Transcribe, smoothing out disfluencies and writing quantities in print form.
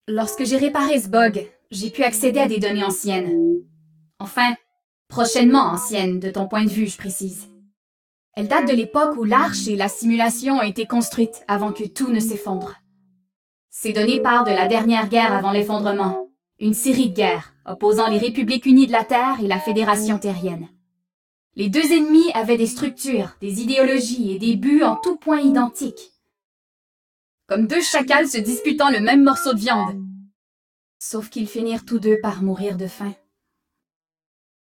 Lorsque j'ai réparé ce bug, j'ai pu accéder à des données anciennes. Enfin, prochainement anciennes, de ton point de vue, je précise. Elles datent de l'époque où l'arche et la simulation ont été construites avant que tout ne s'effondre. Ces données parlent de la dernière guerre avant l'effondrement, une série de guerres opposant les Républiques unies de la Terre et la Fédération terrienne. Les deux ennemis avaient des structures, des idéologies et des buts en tout point identiques. Comme deux chacals se disputant le même morceau de viande. Sauf qu'ils finirent tous deux par mourir de faim.